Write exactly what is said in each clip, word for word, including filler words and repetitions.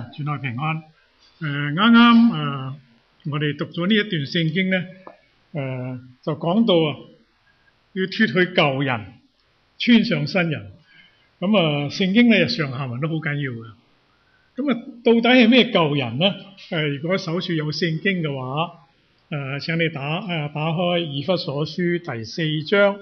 主內平安。誒啱啱誒，我哋讀咗呢一段聖經咧，誒、呃、就講到啊，要脫去舊人，穿上新人。咁啊，聖經咧上下文都好緊要嘅。咁啊，到底係咩舊人咧？誒，如果手處有聖經嘅話，誒、呃、請你打誒打開以弗所書第四章。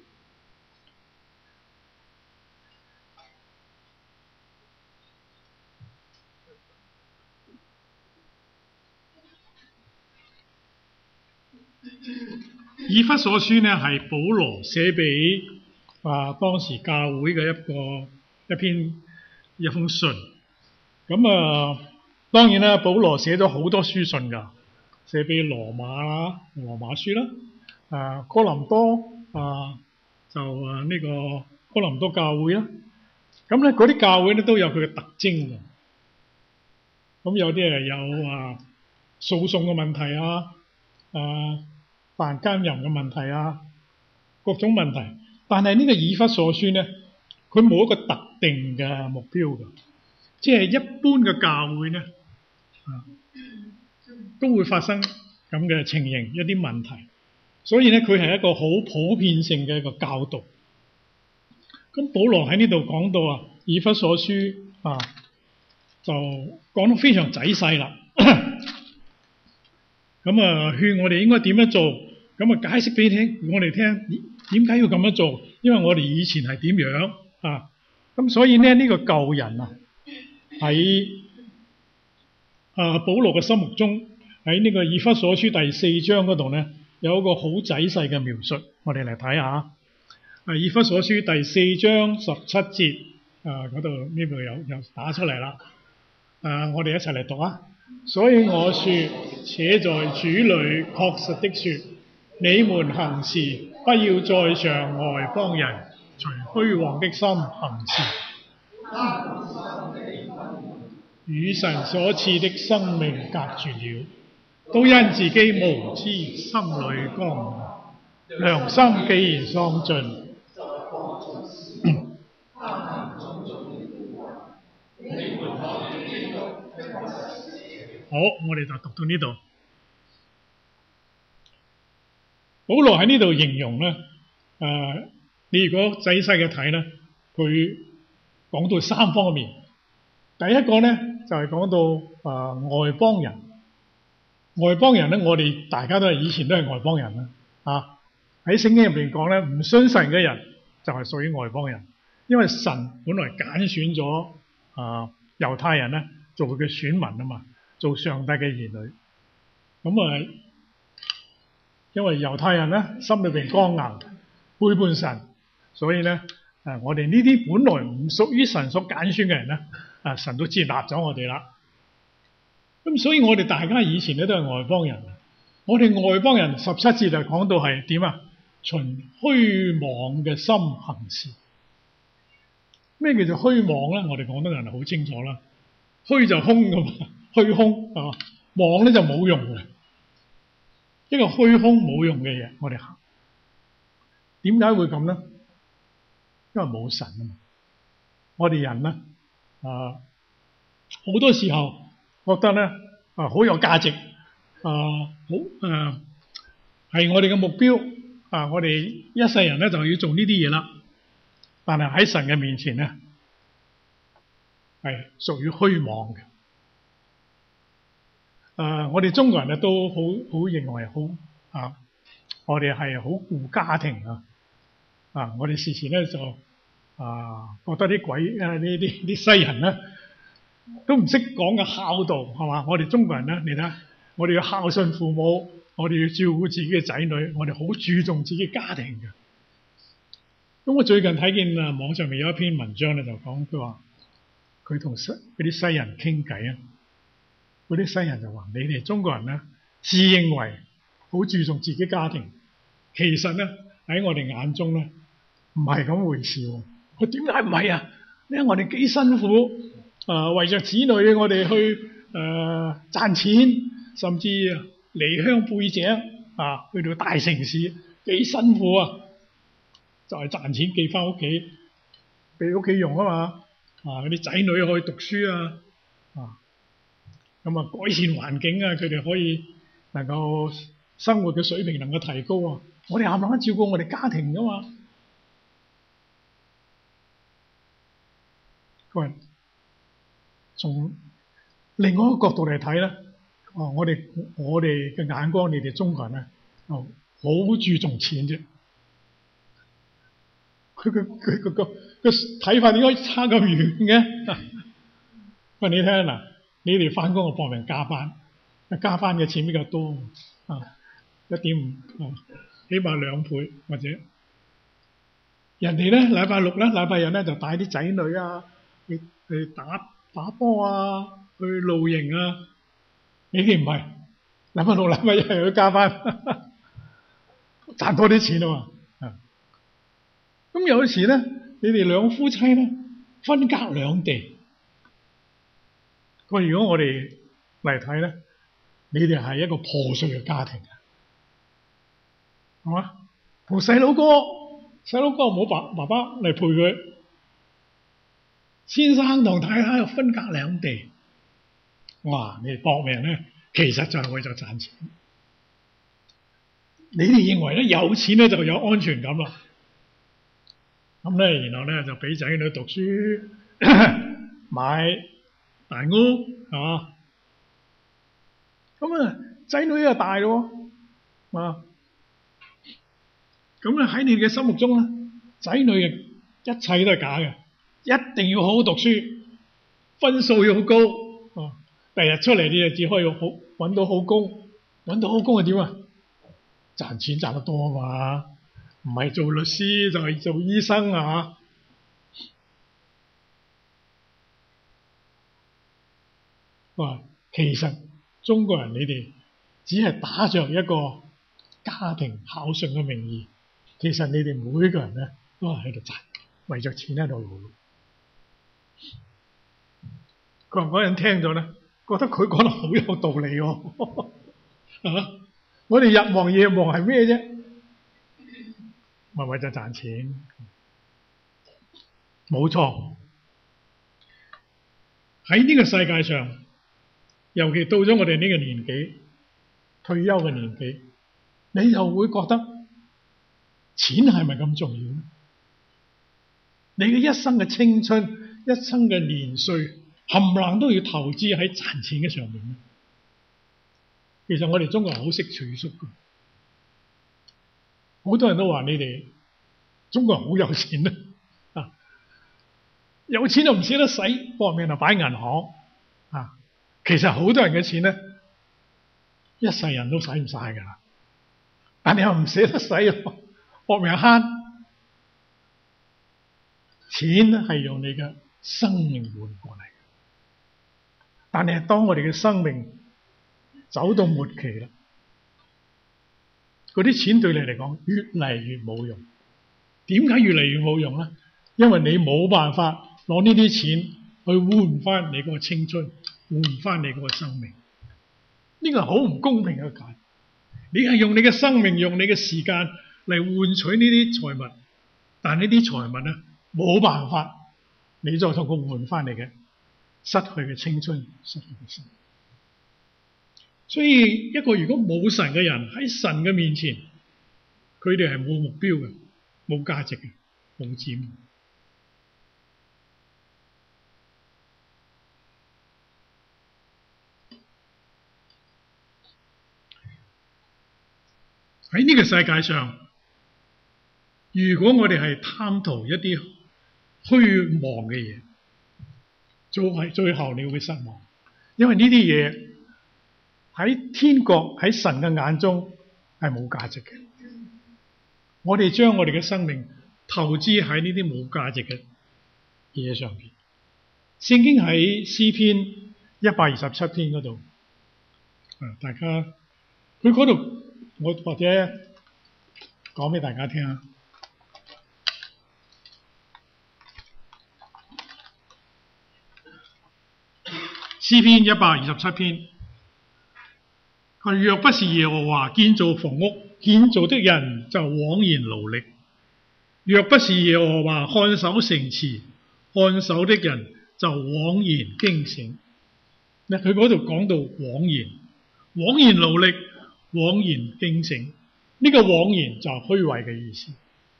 以弗所書呢係保羅寫俾啊當時教會嘅一個一篇一封信。咁啊，當然啦，保羅寫咗好多書信㗎，寫俾羅馬啦、羅馬書啦，啊哥林多啊就啊呢個哥林多教會啦。咁咧嗰啲教會咧都有佢嘅特徵㗎。咁有啲係有啊訴訟嘅問題啊，啊犯奸淫嘅問題啊，各種問題。但係呢個以弗所書咧，佢冇一個特定嘅目標㗎，即係一般嘅教會咧，啊都會發生咁嘅情形，一啲問題。所以咧，佢係一個好普遍性嘅一個教導。咁保羅喺呢度講到啊，以弗所書啊，就講得非常仔細啦。咁啊，勸我哋應該點樣做？咁啊，解釋俾你聽，我哋聽點解要咁樣做？因為我哋以前係點樣啊？咁所以咧，呢個舊人啊，喺啊保羅嘅心目中，喺呢個以弗所書第四章嗰度咧，有一個好仔細嘅描述。我哋嚟睇下啊，以弗所書第四章十七節啊，嗰度呢度有有打出嚟啦。啊，我哋一齊嚟讀啊！所以我說，且在主裏確實的說，你們行事不要再像外邦人，隨虛妄的心行事，與神所賜的生命隔絕了，都因自己無知，心裏剛硬，良心既然喪盡。好，我哋就讀到呢度。保羅喺呢度形容咧，誒、呃，你如果仔細嘅睇咧，佢講到三方面。第一個咧就係、是、講到誒、呃、外邦人，外邦人咧，我哋大家都係以前都係外邦人啦。啊，喺聖經入邊講咧，唔信神嘅人就係屬於外邦人，因為神本來揀選咗啊猶太人咧做佢嘅選民啊嘛。做上帝嘅兒女，咁啊，因為猶太人咧心裏邊剛硬，背叛神，所以咧誒，我哋呢啲本來唔屬於神所揀選嘅人咧，啊，神都接納咗我哋啦。咁所以我哋大家以前咧都係外邦人，我哋外邦人十七節就講到係點啊？循虛妄嘅心行事。咩叫做虛妄咧？我哋廣東人係好清楚啦，虛就空噶嘛。虛空係嘛，妄咧就冇用嘅，一個虛空冇用嘅嘢，我哋行。點解會咁咧？因為冇神啊嘛。我哋人咧啊，好多時候覺得咧啊好有價值啊，好誒係我哋嘅目標啊，我哋一世人咧就要做呢啲嘢啦。但係喺神嘅面前咧，係屬於虛妄嘅。誒、呃，我哋中國人咧都好好認為好啊，我哋係好顧家庭啊，啊，我哋時時咧就啊覺得啲鬼啊呢啲啲西人咧都唔識講嘅孝道係嘛？我哋中國人咧，你睇，我哋要孝順父母，我哋要照顧自己嘅仔女，我哋好注重自己家庭嘅。咁我最近睇見啊網上面有一篇文章咧，就講佢話佢同西嗰啲西人傾偈啊。嗰啲西人就話：你哋中國人咧，自認為好注重自己家庭，其實咧喺我哋眼中咧，唔係咁回事喎。佢點解唔係啊？因為我哋幾辛苦啊、呃，為着子女，我哋去誒、呃、賺錢，甚至離鄉背井啊，去到大城市幾辛苦啊！就係、是、賺錢寄翻屋企，俾屋企用啊嘛。啊，啲仔女可以讀書啊，啊。 咁啊改善環境啊，佢哋可以能夠生活嘅水平能夠提高啊。我哋啱啱照顧我哋家庭噶嘛。佢話從另外一個角度嚟睇咧，啊，我哋我哋嘅眼光，你哋中國人咧，哦，好注重錢啫。佢佢佢個個個睇法點解差咁遠嘅？喂，你睇下嗱，你哋翻工就搏命加班，加班嘅錢比較多啊，一點五啊，起碼兩倍或者。人哋咧禮拜六咧、禮拜日咧就帶啲仔女啊去去打打波啊，去露營啊。你哋唔係禮拜六、禮拜日又要加班，賺多啲錢啊嘛。咁有時咧，你哋兩夫妻咧分隔兩地。咁如果我哋嚟睇咧，你哋係一個破碎嘅家庭啊，係嘛？同細佬哥，細佬哥冇爸爸爸嚟陪佢，先生同太太又分隔兩地。哇！你哋搏命咧，其實就係為咗賺錢。你哋認為咧有錢咧就有安全感啦。咁咧，然後咧就俾仔女讀書，買大屋，係嘛？咁啊，仔女又大咯，啊！咁咧喺你嘅心目中咧，仔女嘅一切都係假嘅，一定要好好讀書，分數要好高，啊！第日出嚟你就只可以好揾到好工，揾到好工係點啊？賺錢賺得多啊嘛！唔係做律師就係做醫生啊！哇，其實中國人你哋只係打着一個家庭孝順嘅名義，其實你哋每個人咧都係喺度賺，為着錢喺度勞碌。佢話嗰人聽咗咧，覺得佢講得好有道理喎，啊！我哋日望夜望係咩啫？咪為咗賺錢，冇錯。喺呢個世界上，尤其到咗我哋呢個年紀，退休嘅年紀，你又會覺得錢係咪咁重要咧？你嘅一生嘅青春、一生嘅年歲，冚唪唥都要投資喺賺錢嘅上面咧。其實我哋中國人好識儲蓄㗎。好多人都話你哋中國人好有錢啊！啊，有錢就唔捨得使，搏命就擺銀行啊！其實好多人嘅錢咧，一世人都使唔晒㗎啦，但你又唔捨得使，搏命慳。錢係用你嘅生命換過嚟嘅，但係當我哋嘅生命走到末期啦，嗰啲錢對你嚟講越嚟越冇用。點解越嚟越冇用咧？因為你冇辦法攞呢啲錢去換翻你嗰個青春，換翻你嗰個生命。呢個係好唔公平嘅價。你係用你嘅生命，用你嘅時間嚟換取呢啲財物，但呢啲財物咧冇辦法，你再同佢換翻嚟嘅失去嘅青春，失去嘅生命。所以一個如果冇神嘅人喺神嘅面前，佢哋係冇目標嘅，冇價值嘅，冇指望。喺呢個世界上，如果我哋係貪圖一啲虛妄嘅嘢，做係最後你會失望，因為呢啲嘢喺天國喺神嘅眼中係冇價值嘅。我哋將我哋嘅生命投資喺呢啲冇價值嘅嘢上邊。聖經喺詩篇一百二十七篇嗰度，啊，大家佢嗰度。我或者講俾大家聽啊，詩篇一百二十七篇，佢若不是耶和華建造房屋，建造的人就枉然勞力；若不是耶和華看守城池，看守的人就枉然驚醒。 佢嗰度講到枉然，枉然勞力，枉然警醒。呢、這個枉然就係虛偽嘅意思。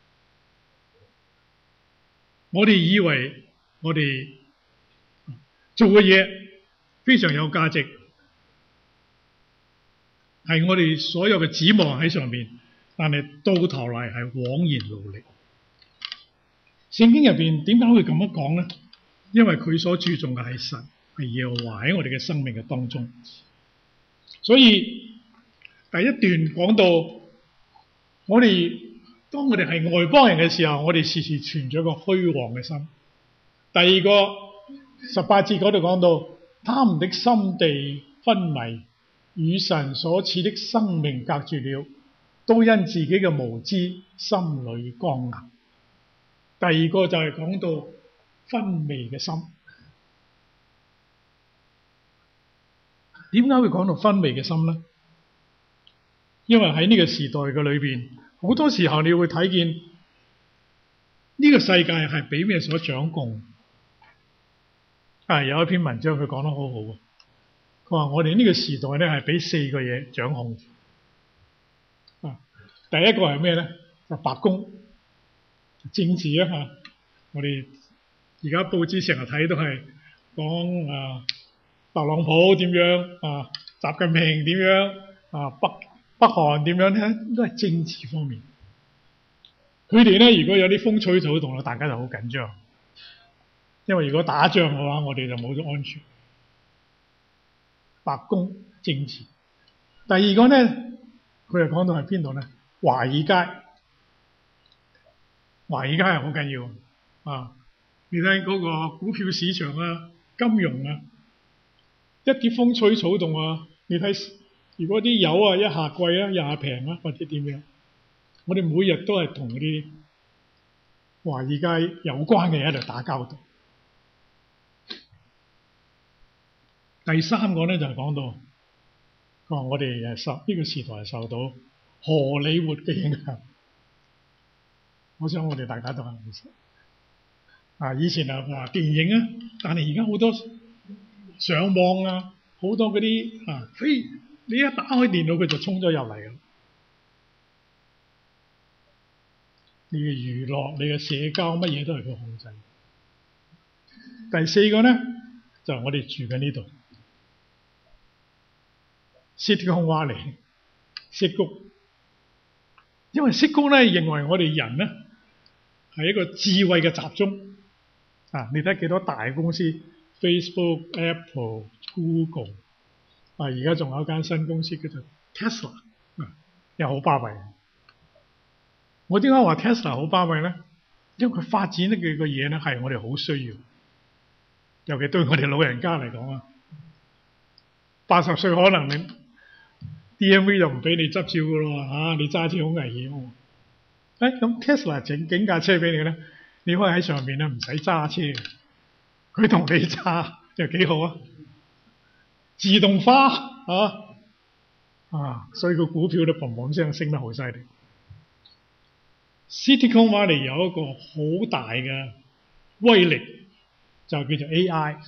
我哋以為我哋做嘅嘢非常有價值，係我哋所有嘅指望喺上面，但係到頭嚟係枉然勞力。聖經入邊點解會咁樣講咧？因為佢所注重嘅係神，係耶和華喺我哋嘅生命嘅當中。所以第一段講到我哋當我哋係外邦人嘅時候，我哋時時存咗個虛妄嘅心。第二個十八節嗰度講到，他們的心地昏迷，與神所賜的生命隔絕了，都因自己嘅無知，心裏剛硬。第二個就係講到昏迷嘅心。點解會講到昏迷嘅心呢？因為喺呢個時代嘅裏邊，好多時候你會睇見呢個世界係俾咩所掌控。啊，有一篇文章佢講得好好啊！佢話我哋呢個時代咧係俾四個嘢掌控。啊，第一個係咩咧？就白宮。政治啊嚇，我哋而家報紙成日睇都係講啊，特朗普點樣啊，習近平點樣啊，北北韓點樣咧，都係政治方面。佢哋咧如果有啲風吹草動，大家就好緊張，因為如果打仗嘅話，我哋就冇咗安全。白宮政治。第二個咧，佢又講到係邊度咧？華爾街。華爾街係好緊要啊！你睇嗰個股票市場啊、金融啊，一啲風吹草動啊，你睇如果啲油啊一下貴啊，一下平啊，或者點樣，我哋每日都係同嗰啲華爾街有關嘅嘢喺度打交道。第三個咧就係講到，佢話我哋係受呢個時代係受到荷里活嘅影響。我想我哋大家都係唔識啊！以前啊話電影啊，但係而家好多上網啊，好多嗰啲啊，嘿，你一打開電腦佢就衝咗入嚟㗎。你嘅娛樂、你嘅社交乜嘢都係佢控制。第四個咧就係、是、我哋住緊呢度，Silicon Valley，矽谷。因為矽谷咧認為我哋人咧係一個智慧嘅集中啊！你睇幾多大公司 ，Facebook、Apple、Google 啊，而家仲有一間新公司叫做 Tesla 啊，又好巴閉。我點解話 Tesla 好巴閉咧？因為佢發展呢嘅個嘢咧係我哋好需要，尤其對我哋老人家嚟講啊，八十歲可能你 D M V 就唔俾你執照噶咯嚇，你揸車好危險喎。誒咁 Tesla 整整架車俾你咧，你可以喺上面咧唔使揸車，佢同你揸又幾好啊！自動化啊啊，所以個股票都砰砰聲升得好犀利。Silicon Valley 有一個好大嘅威力，就叫做 A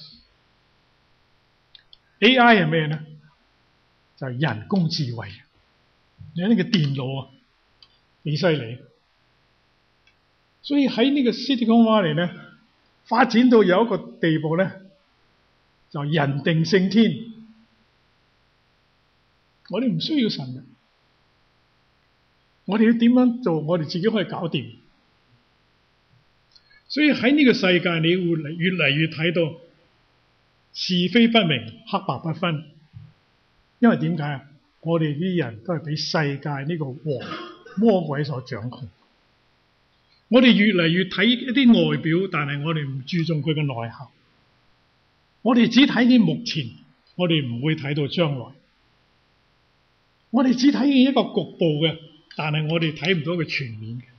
I。A I 係咩咧？就係人工智慧。你睇呢個電腦啊，幾犀利！所以喺呢個 Silicon Valley 咧，發展到有一個地步咧，就人定勝天。我哋唔需要神嘅，我哋要點樣做，我哋自己可以搞掂。所以喺呢個世界，你會越嚟越睇到是非不明、黑白不分。因為點解啊？我哋啲人都係俾世界呢個王魔鬼所掌控。我哋越嚟越睇一啲外表，但係我哋唔注重佢嘅內涵。我哋只睇見目前，我哋唔會睇到將來。我哋只睇見一個局部嘅，但係我哋睇唔到佢全面嘅。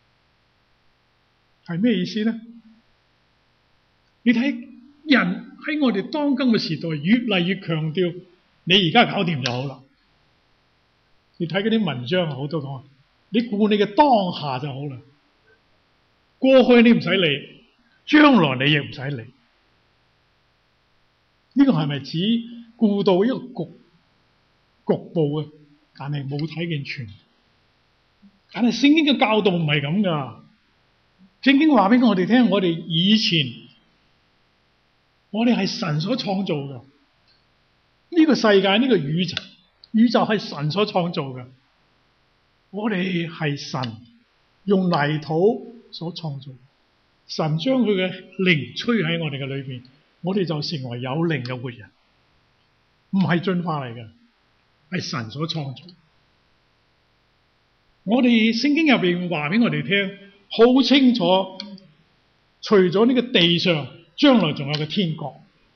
係咩意思咧？你睇人喺我哋當今嘅時代，越嚟越強調你而家搞掂就好啦。你睇嗰啲文章好多講，你顧你嘅當下就好啦。過去你唔使理，將來你亦唔使理。 呢個係咪只顧到一個局局部嘅，但係冇睇見全？但係聖經嘅教導唔係咁噶。聖經話俾我哋聽，我哋以前我哋係神所創造嘅。呢個世界，呢個宇宙，宇宙係神所創造嘅。我哋係神用泥土所創造，神將佢嘅靈吹喺我哋嘅裏邊，我哋就成為有靈嘅活人，唔係進化嚟嘅，係神所創造。我哋聖經入邊話俾我哋聽，好清楚，除咗呢個地上，將來仲有個天國。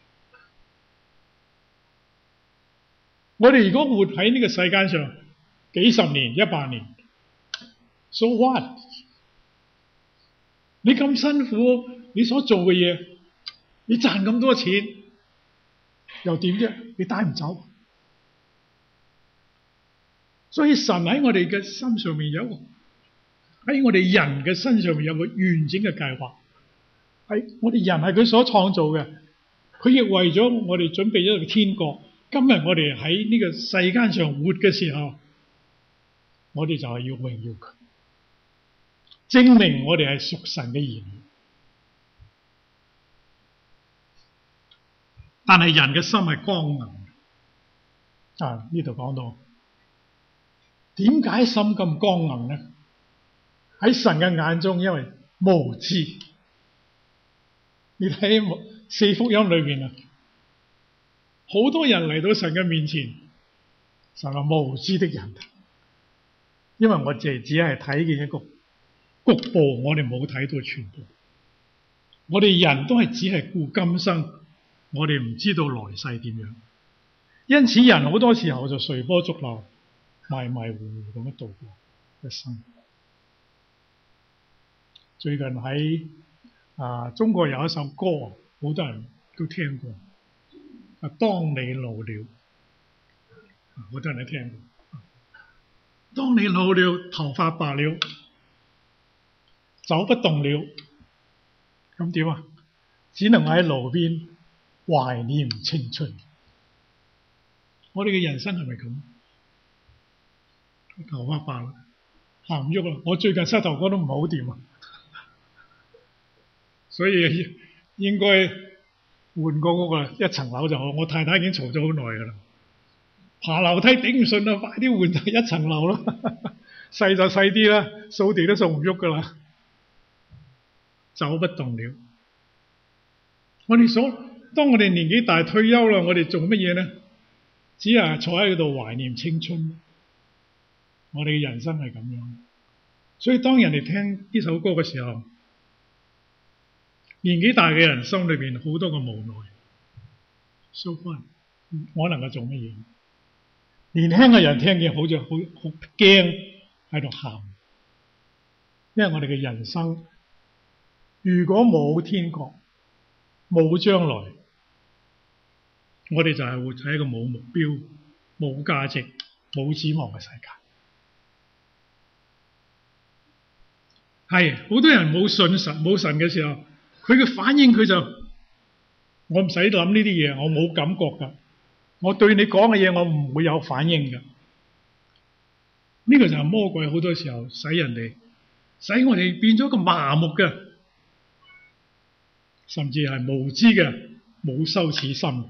我哋如果活喺呢個世界上幾十年、一百年 ，so what？ 你咁辛苦，你所做嘅嘢，你賺咁多錢，又點啫？你帶唔走？所以神喺我哋嘅身上面有一個，喺我哋人嘅身上面有個完整嘅計劃。係我哋人係佢所創造嘅，佢亦為咗我哋準備咗一個天國。今日我哋喺呢個世間上活嘅時候，我哋就係要榮耀佢，證明我哋係屬神嘅兒女。但係人嘅心係剛硬啊！呢度講到點解心咁剛硬呢？喺神嘅眼中，因為無知。你睇四福音裏邊啊，好多人嚟到神嘅面前，神話無知的人，因為我哋只係睇見一個局部，我哋冇睇到全部。我哋人都係只係顧今生，我哋唔知道來世點樣。因此人好多時候就隨波逐流，迷迷糊糊咁樣度過一生。最近喺啊中國有一首歌，好多人都聽過。啊，當你老了，好多人都聽過。當你老了，頭髮白了，走不動了，咁點啊？只能喺路邊懷念青春。我哋嘅人生係咪咁？頭髮白啦，行唔喐啦。我最近膝頭哥都唔係好掂啊，所以應該換過嗰個一層樓就好。我太太已經嘈咗好耐噶啦，爬樓梯頂唔順啦，快啲換就一層樓啦，細就細啲啦，掃地都掃唔喐噶啦，走不動了。我哋所當我哋年紀大退休啦，我哋做乜嘢呢？只係坐喺度懷念青春。我哋嘅人生係咁樣，所以當人哋聽呢首歌嘅時候，年紀大嘅人心裏邊好多個無奈。So fun，我能夠做乜嘢？年輕嘅人聽見好似好好驚，喺度喊，因為我哋嘅人生如果冇天國，冇將來，我哋就係活喺一個冇目標、冇價值、冇指望嘅世界。係好多人冇信神、冇神嘅時候，佢嘅反應佢就我唔使諗呢啲嘢，我冇感覺噶。我對你講嘅嘢，我唔會有反應噶。呢個就係魔鬼好多時候使人哋，使我哋變咗個麻木嘅，甚至係無知嘅，冇羞恥心。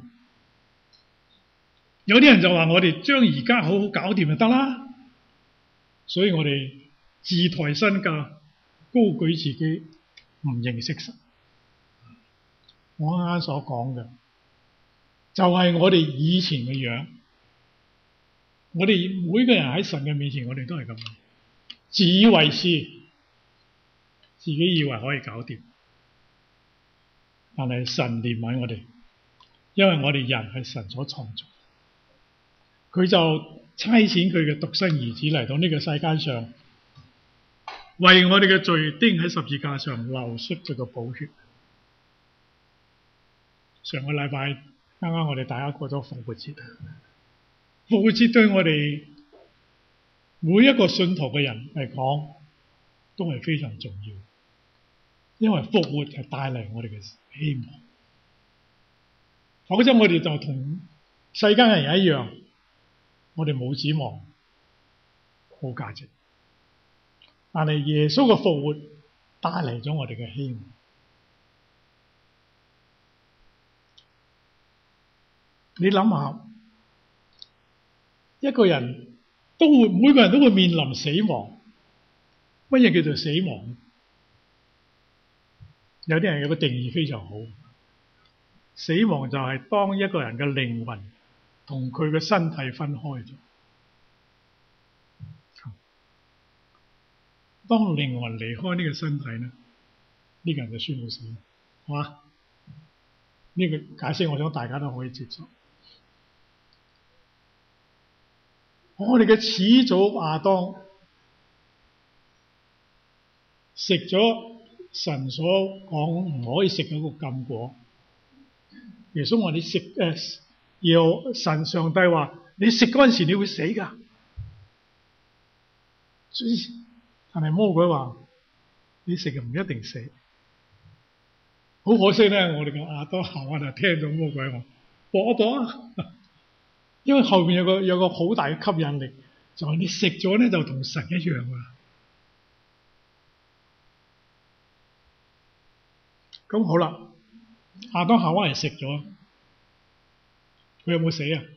有啲人就話我哋將而家好好搞掂就得啦，所以我哋自抬身價，高舉自己，唔認識神。我啱啱所講嘅就係我哋以前嘅樣。我哋每個人喺神嘅面前，我哋都係咁，自以為是，自己以為可以搞掂。但係神憐憫我哋，因為我哋人係神所創造，佢就差遣佢嘅獨生兒子嚟到呢個世界上，為我哋嘅罪釘喺十字架上流出咗個寶血。上個禮拜啱啱我哋大家過咗復活節，復活節對我哋每一個信徒嘅人嚟講都係非常重要，因為復活係帶嚟我哋嘅希望。 否則我哋就同世間嘅人一樣，我哋冇指望，冇價值。但係耶穌嘅復活帶嚟咗我哋嘅希望。你諗下，一個人都會，每個人都會面臨死亡。乜嘢叫做死亡？有啲人有個定義非常好，死亡就係當一個人嘅靈魂同佢嘅身體分開咗。當靈魂離開呢個身體咧，呢個人就宣告死亡，係嘛？呢個解釋我想大家都可以接受。我哋嘅始祖亞當食咗神所講唔可以食嗰個禁果，耶穌話你食誒，要神上帝話你食嗰陣時你會死㗎。所以但係魔鬼話你食嘅唔一定死。好可惜咧，我哋嘅亞當夏娃就聽到魔鬼話搏一搏啊！因為後邊有個有個好大嘅吸引力，就係你食咗咧就同神一樣啊！咁好啦，亞當夏娃係食咗，佢有冇死啊？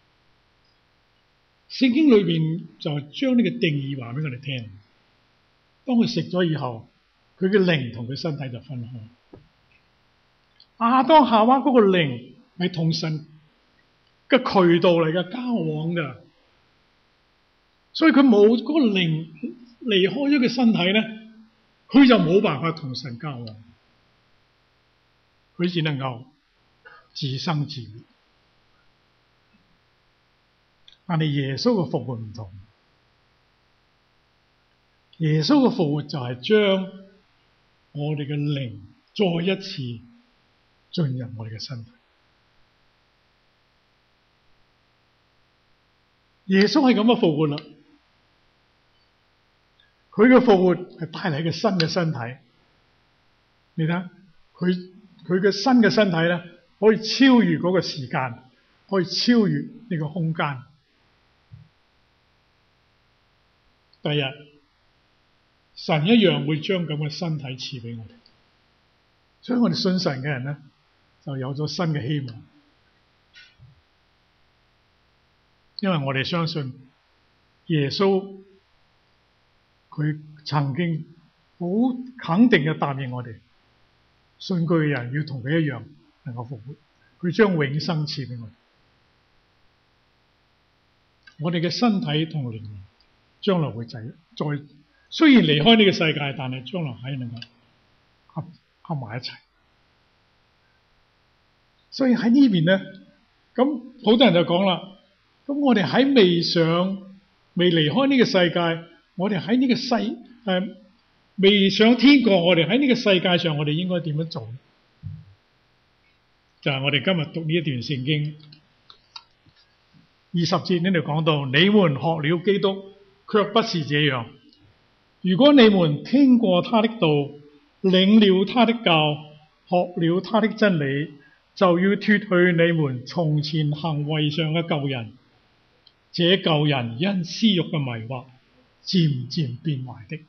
聖經裏邊就將呢個定義話俾我哋聽。當佢食咗以後，佢嘅靈同佢身體就分開。亞當夏娃嗰個靈係同神嘅渠道嚟嘅，交往嘅，所以佢冇嗰個靈離開咗佢身體咧，佢就冇辦法同神交往，佢只能夠自生自滅。但係耶穌嘅復活唔同，耶穌嘅復活就係將我哋嘅靈再一次進入我哋嘅身體。耶穌係咁嘅復活啦，佢嘅復活係帶嚟一個新嘅身體。你睇，佢佢嘅新嘅身體咧，可以超越嗰個時間，可以超越呢個空間。第日，神一樣會將咁嘅身體賜俾我哋，所以我哋信神嘅人咧，就有咗新嘅希望。因為我哋相信耶穌，佢曾經好肯定嘅答應我哋，信佢嘅人要同佢一樣能夠復活，佢將永生賜俾我哋。我哋嘅身體同靈魂將來會再再雖然離開呢個世界，但係將來係能夠合合埋一齊。所以喺呢邊咧，咁好多人就講啦。咁我哋喺未上、未離開呢個世界，我哋喺呢個世誒、呃、未上天國，我哋喺呢個世界上，我哋應該點樣做呢？就係、是、我哋今日讀呢一段聖經二十節呢度講到：你們學了基督，卻不是這樣。如果你們聽過他的道，領了他的教，學了他的真理，就要脫去你們從前行為上嘅舊人。這舊人因私欲嘅迷惑，漸漸變壞的，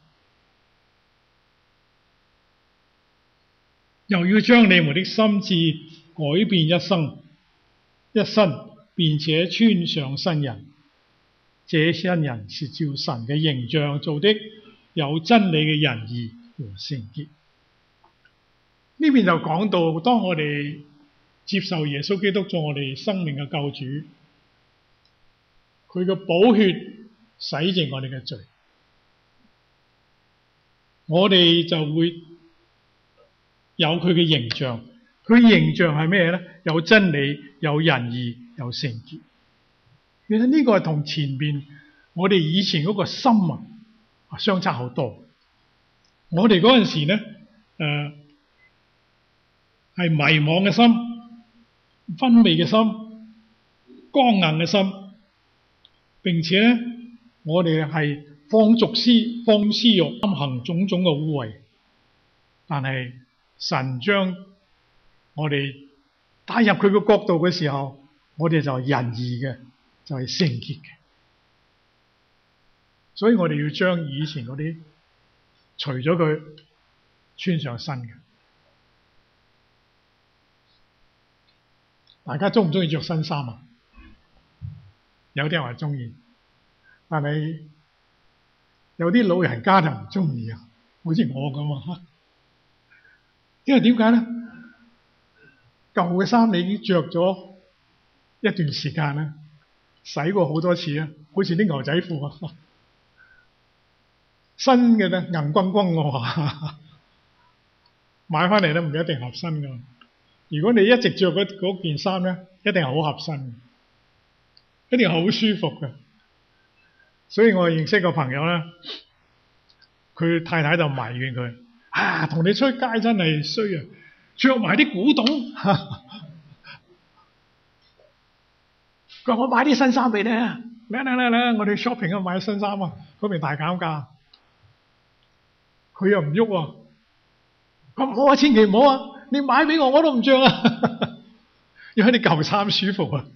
又要將你們的心志改變一生一身，並且穿上新人。這新人是照神嘅形象做的，有真理嘅仁義和聖潔。呢邊就講到，當我哋接受耶穌基督做我哋生命嘅救主，佢嘅寶血洗淨我哋嘅罪，我哋就會有佢嘅形象。佢形象係咩咧？有真理，有仁義，有聖潔。其實呢個係同前邊我哋以前嗰個心啊相差好多。我哋嗰陣時咧，誒、呃、係迷惘嘅心、昏昧嘅心、剛硬嘅心。並且咧，我哋係放逐私、放私欲、行種種嘅污穢。但係神將我哋帶入佢嘅國度嘅時候，我哋就係仁義嘅，就係聖潔嘅。所以我哋要將以前嗰啲除咗佢，穿上新嘅。大家中唔中意着新衫啊？有啲人話中意，但係有啲老人家就唔中意啊，好似我咁啊。因為點解咧？舊嘅衫你已經着咗一段時間啦，洗過好多次啊，好似啲牛仔褲啊。新嘅咧硬轟轟嘅話，買翻嚟咧唔一定合身噶。如果你一直着嗰嗰件衫咧，一定係好合身，一定係好舒服嘅。所以我認識個朋友咧，佢太太就埋怨佢：啊，同你出街真係衰啊，着埋啲古董。佢話我買啲新衫俾你啊，嚟嚟嚟嚟，我哋 shopping 啊，買新衫啊，嗰邊大減價。佢又唔喐喎，咁唔好啊，千祈唔好啊！你買俾我，我都唔着啊，因為啲舊衫舒服啊。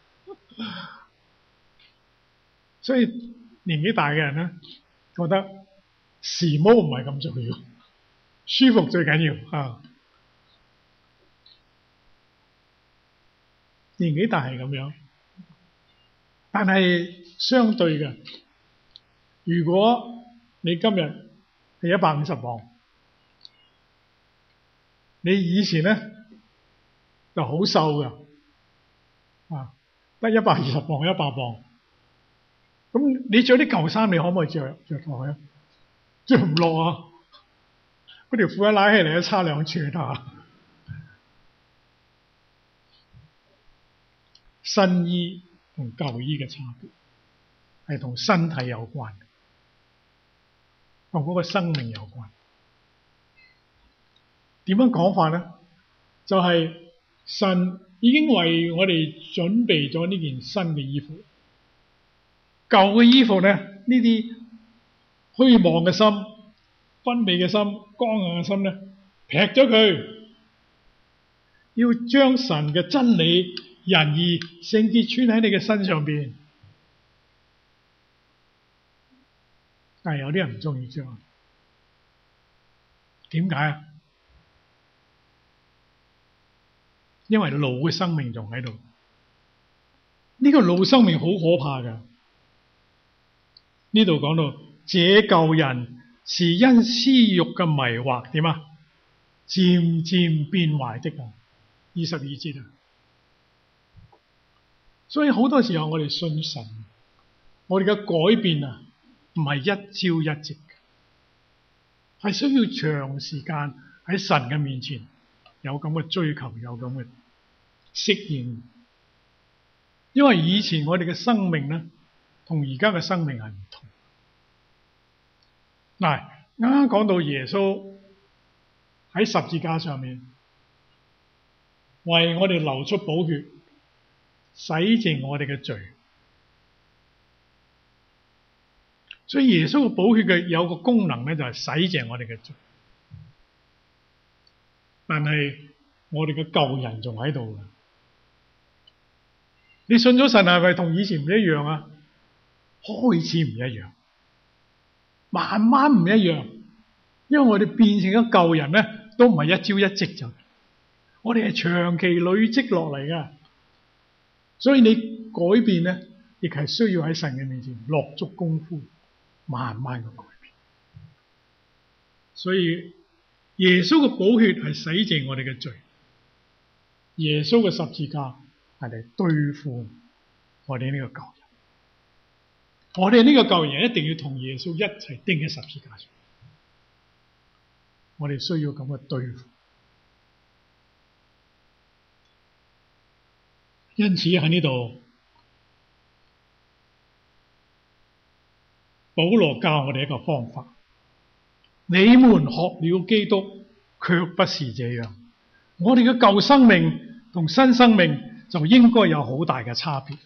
所以年紀大嘅人咧，覺得時髦唔係咁重要，舒服最緊要啊。年紀大係咁樣，但係相對嘅，如果你今日係一百五十磅，你以前咧就好瘦㗎，啊，得一百二十磅、一百磅，咁你着啲舊衫，你可唔可以着着落去啊？着唔落啊！嗰條褲一拉起嚟，一差兩寸啊！新衣同舊衣嘅差別係同身體有關，同嗰個生命有關。點樣講法咧？就係、是、神已經為我哋準備咗呢件新嘅衣服，舊嘅衣服咧，呢啲虛妄嘅心、昏昧嘅心、剛硬嘅心咧，劈咗佢，要將神嘅真理、仁義、聖潔穿喺你嘅身上邊。但係有啲人唔中意着，點解啊？因為老嘅生命仲喺度，呢個老生命好可怕㗎。呢度講到，這舊人是因私欲嘅迷惑點啊，漸漸變壞的啊。二十二節啊，所以好多時候我哋信神，我哋嘅改變啊，唔係一朝一夕嘅，係需要長時間喺神嘅面前有咁嘅追求，有咁嘅適應。因為以前我哋嘅生命咧，同而家嘅生命係唔同。嗱，啱啱講到耶穌喺十字架上面為我哋流出寶血，洗淨我哋嘅罪。所以耶穌嘅寶血嘅有個功能咧，就係洗淨我哋嘅罪。但係我哋嘅舊人仲喺度嘅。你信咗神係咪同以前唔一樣啊？開始唔一樣，慢慢唔一樣，因為我哋變成咗舊人咧，都唔係一朝一夕就，我哋係長期累積落嚟㗎。所以你改變咧，亦係需要喺神嘅面前落足功夫，慢慢嘅改變。所以耶穌嘅寶血係洗淨我哋嘅罪，耶穌嘅十字架係嚟對付我哋呢個舊人。我哋呢個舊人一定要同耶穌一齊釘喺十字架上。我哋需要咁嘅對付。因此喺呢度，保羅教我哋一個方法：你們學了基督，卻不是這樣。我哋嘅舊生命同新生命就應該有好大嘅差別，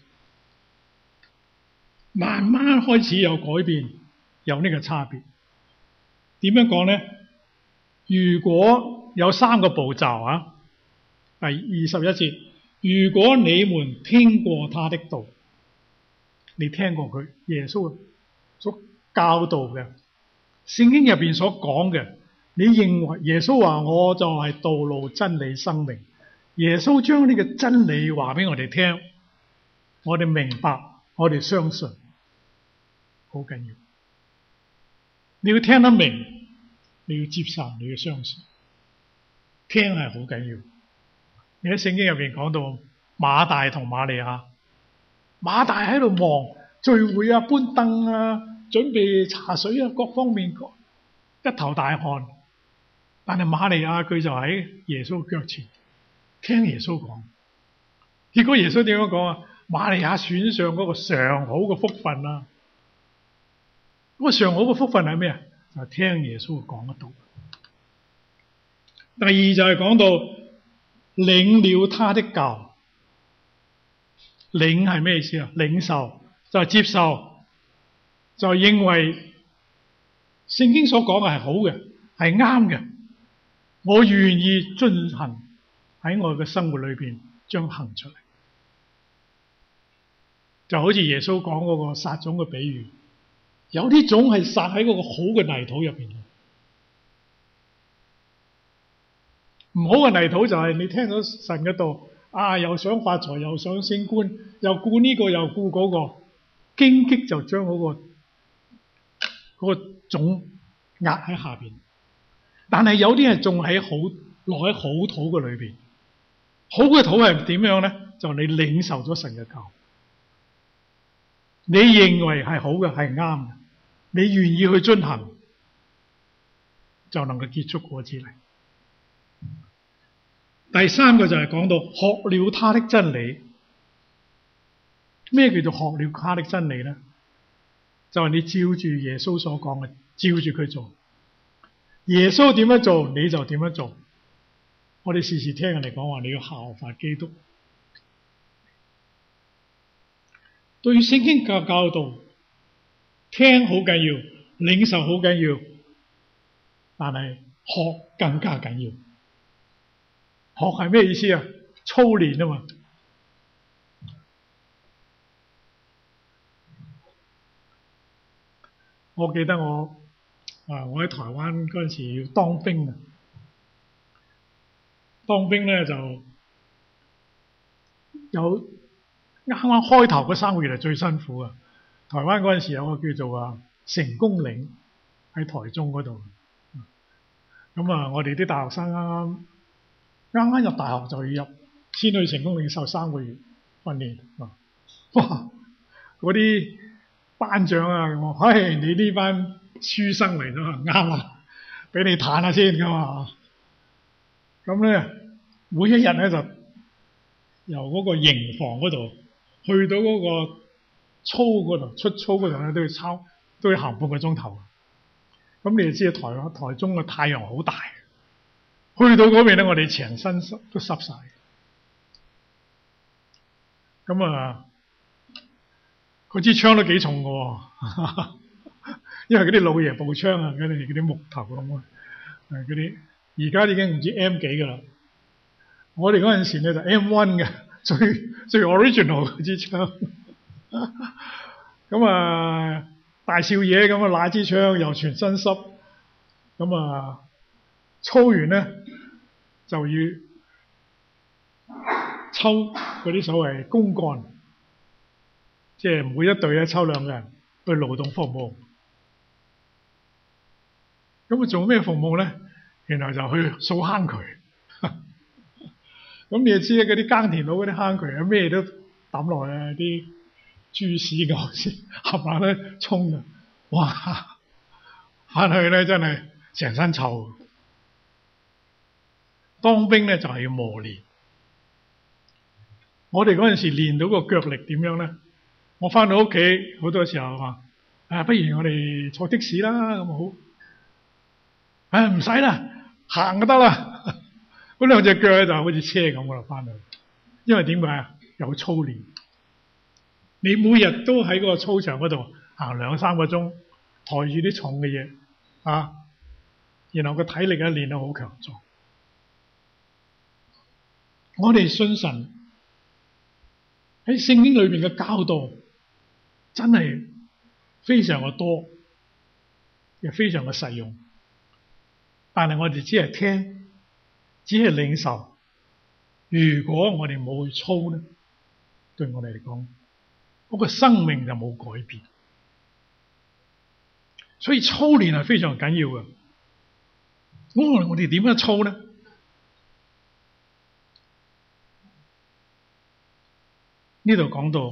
慢慢開始有改變，有呢個差別。點樣講咧？如果有三個步驟啊， 第二十一節，如果你們聽過他的道，你聽過佢耶穌所教導嘅聖經入邊所講嘅，你認為耶穌話我就係道路真理生命，耶穌將呢個真理話俾我哋聽，我哋明白，我哋相信，好緊要。你要聽得明，你要接受，你要相信，聽係好緊要。你喺聖經入邊講到馬大同瑪利亞，馬大喺度忙聚會啊、搬凳啊、準備茶水啊，各方面一頭大汗。但係瑪利亞佢就喺耶穌腳前聽耶穌講。結果耶穌點樣講啊？瑪利亞選上嗰個上好嘅福分啊！嗰個上好嘅福分係咩啊？就係聽耶穌講得到。第二就係講到領了他的教，領係咩意思啊？領受就係接受，就係認為聖經所講嘅係好嘅，係啱嘅，我願意遵行，喺我嘅生活裏邊將行出嚟。就好似耶穌講嗰個撒種嘅比喻，有啲種係撒喺嗰個好嘅泥土入邊，唔好嘅泥土就係你聽到神嘅道啊，又想發財，又想升官，又顧呢個又顧嗰個，荊棘就將嗰個嗰個種壓喺下邊。但係有啲係種喺好落喺好土嘅裏邊，好嘅土係點樣咧？就你領受咗神嘅教，你認為係好嘅，係啱嘅，你願意去遵行，就能夠結出果子嚟。第三個就係講到學了他的真理。咩叫做學了他的真理咧？就係你照住耶穌所講嘅，照住佢做。耶穌點樣做，你就點樣做。我哋時時聽人哋講話，你要效法基督。對聖經嘅教導，聽好緊要，領受好緊要，但係學更加緊要。學係咩意思啊？操練啊嘛。我記得我啊，我喺台灣嗰陣時要當兵啊。當兵咧就有啱啱開頭嗰三個月係最辛苦啊。台灣嗰陣時有個叫做啊成功嶺喺台中嗰度。咁啊，我哋啲大學生啱啱啱啱入大學就要入，先去成功嶺受三個月訓練啊！哇，嗰啲班長啊，我話：唉，你呢班書生嚟咗，啱啊，俾你彈下先㗎嘛。咁咧，每一日咧就由嗰個營房嗰度去到嗰個操嗰度，出操嗰度咧都要抄，都要行半個鐘頭。咁你就知道台台中嘅太陽好大，去到嗰邊咧，我哋成身濕都濕晒。咁啊，嗰支槍都幾重㗎喎，因為嗰啲老爺步槍啊，嗰啲嗰啲木頭咁啊，誒嗰啲而家已經唔知 M 幾㗎啦。我哋嗰陣時咧就 M 一 嘅，最最 original 嗰支槍。咁啊，大少爺咁啊，拿支槍又全身濕，咁啊，操完咧就要抽嗰啲所謂公幹，即係每一隊咧抽兩個人去勞動服務。咁啊做咩服務咧？然後就去掃坑渠。咁你就知咧，嗰啲耕田佬嗰啲坑渠啊，咩都抌落去啊，啲豬屎牛屎冚唪唥咧沖啊！哇，翻去咧真係成身臭。當兵咧就係要磨練。我哋嗰陣時練到個腳力點樣咧？我翻到屋企好多時候話：啊，不如我哋坐的士啦，咁好。唉，唔使啦，行就得啦。嗰兩隻腳咧就好似車咁噶啦，翻去。因為點解啊？有操練。你每日都喺嗰個操場嗰度行兩三個鐘，抬住啲重嘅嘢啊，然後個體力咧練得好強壯。 我哋信神喺聖經裏邊嘅教導真係非常嘅多，亦非常嘅實用。但係我哋只係聽，只係領受。如果我哋冇去操咧，對我哋嚟講，嗰個生命就冇改變。所以操練係非常緊要嘅。咁我哋點樣操咧？呢度講到，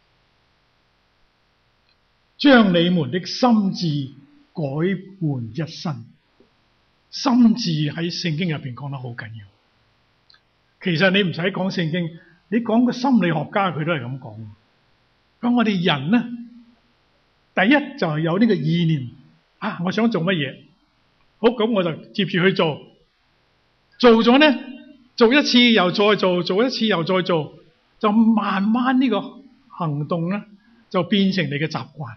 將你們的心志改換一新。心志喺聖經入邊講得好緊要。其實你唔使講聖經，你講個心理學家佢都係咁講。咁我哋人咧，第一就係有呢個意念啊，我想做乜嘢，好，咁我就接住去做。做咗咧，做一次又再做，做一次又再做，就慢慢呢個行動咧就變成你嘅習慣，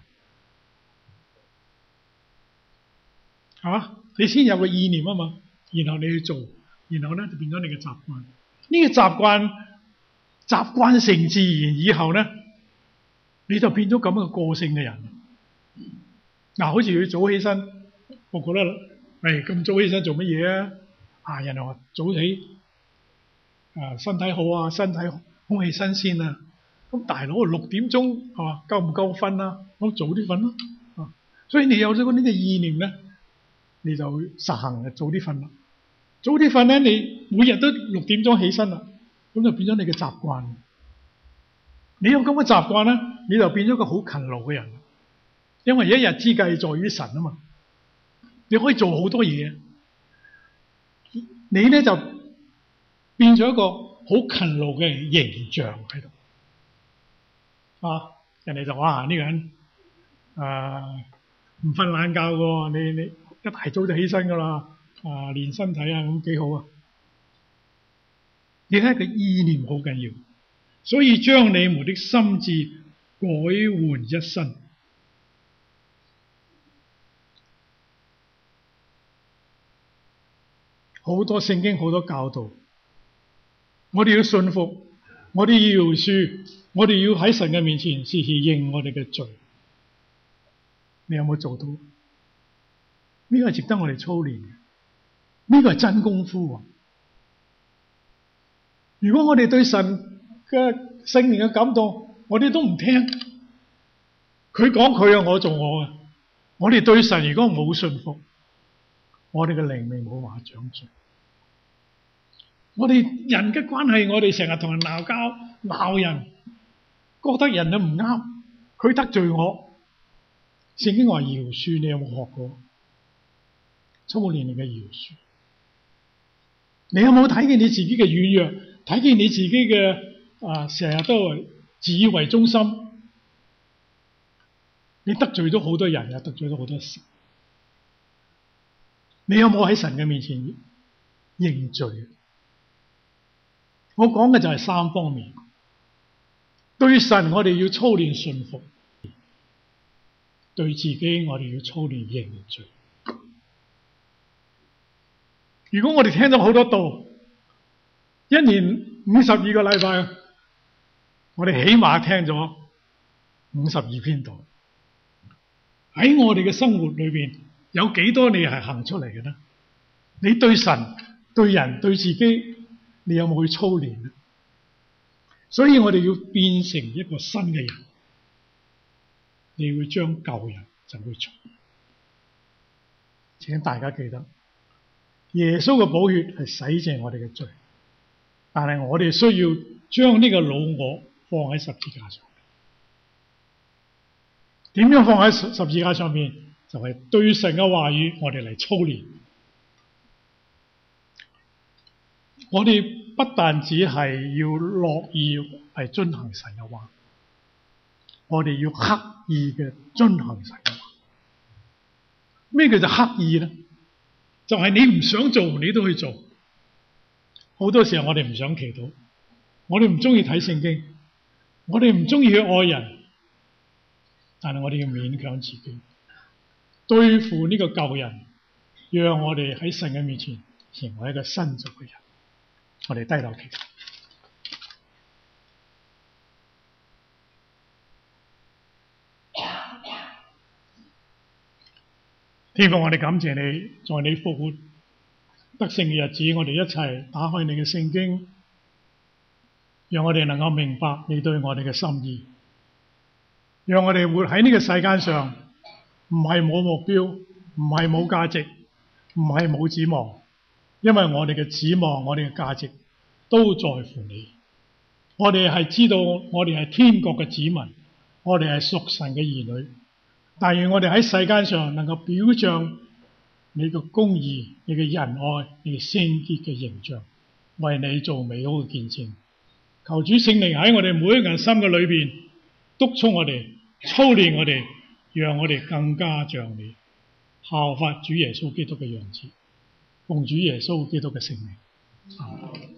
係嘛？你先有個意念啊嘛，然後你去做，然後咧就變咗你嘅習慣。呢個習慣習慣成自然以後咧，你就變咗咁嘅個性嘅人。嗱，好似佢早起身，我覺得誒咁早起身做乜嘢啊？啊，人哋話早起啊，身體好啊，身體空氣新鮮啊。咁大佬六點鐘係嘛，夠唔夠瞓啊？咁早啲瞓咯。啊，所以你有咗呢個意念咧，你就實行嘅早啲瞓啦。早啲瞓咧，你每日都六點鐘起身啦，咁就變咗你嘅習慣。你有咁嘅習慣咧，你就變咗個好勤勞嘅人。因為一日之計在於神啊嘛，你可以做好多嘢。你咧就變咗一個好勤勞嘅形象喺度。啊，人哋就話呢個人誒唔瞓懶覺嘅，你你一大早就起身噶啦。啊，練身體啊，咁幾好啊！你睇個意念好緊要，所以將你們的心志改換一新。好多聖經好多教導，我哋要信服，我哋要饒恕，我哋要喺神嘅面前時時認我哋嘅罪。你有冇做到？呢個係值得我哋操練嘅。呢個係真功夫啊！如果我哋對神嘅聖靈嘅感動，我哋都唔聽，佢講佢啊，我做我啊。我哋對神如果冇信服，我哋嘅靈命冇話長進。我哋人嘅關係，我哋成日同人鬧交、鬧人，覺得人啊唔啱，佢得罪我。聖經話饒恕，你有冇學過？操練你嘅饒恕。你有冇睇見你自己嘅軟弱？睇見你自己嘅啊，成日都自以為中心，你得罪咗好多人，又得罪咗好多事。你有冇喺神嘅面前認罪？我講嘅就係三方面。對神，我哋要操練信服；對自己，我哋要操練認罪。如果我哋聽咗好多道，一年五十二個禮拜，我哋起碼聽咗五十二篇道。喺我哋嘅生活裏邊，有幾多你係行出嚟嘅呢？你對神、對人、對自己，你有冇去操練呢？所以我哋要變成一個新嘅人，你會將舊人就會除。請大家記得，耶穌嘅寶血係洗淨我哋嘅罪，但係我哋需要將呢個老我放喺十字架上。點樣放喺十字架上面？就係對神嘅話語，我哋嚟操練。我哋不但只係要樂意係遵行神嘅話，我哋要刻意嘅遵行神嘅話。咩叫做刻意咧？就係你唔想做，你都去做。好多時候我哋唔想祈禱，我哋唔中意睇聖經，我哋唔中意去愛人，但係我哋要勉強自己對付呢個舊人，讓我哋喺神嘅面前成為一個新造嘅人。我哋低頭祈禱。 天父，我哋感謝你，在你復活得勝嘅日子，我哋一齊打開你嘅聖經，讓我哋能夠明白你對我哋嘅心意，讓我哋活喺呢個世界上，唔係冇目標，唔係冇價值，唔係冇指望，因為我哋嘅指望，我哋嘅價值都在乎你。我哋係知道我哋係天國嘅子民，我哋係屬神嘅兒女。但願我哋喺世間上能夠表彰你嘅公義、你嘅仁愛、你嘅聖潔嘅形象，為你做美好嘅見證。求主聖靈喺我哋每一個人心嘅裏邊督促我哋、操練我哋，讓我哋更加像你，效法主耶穌基督嘅樣子。奉主耶穌基督嘅聖名。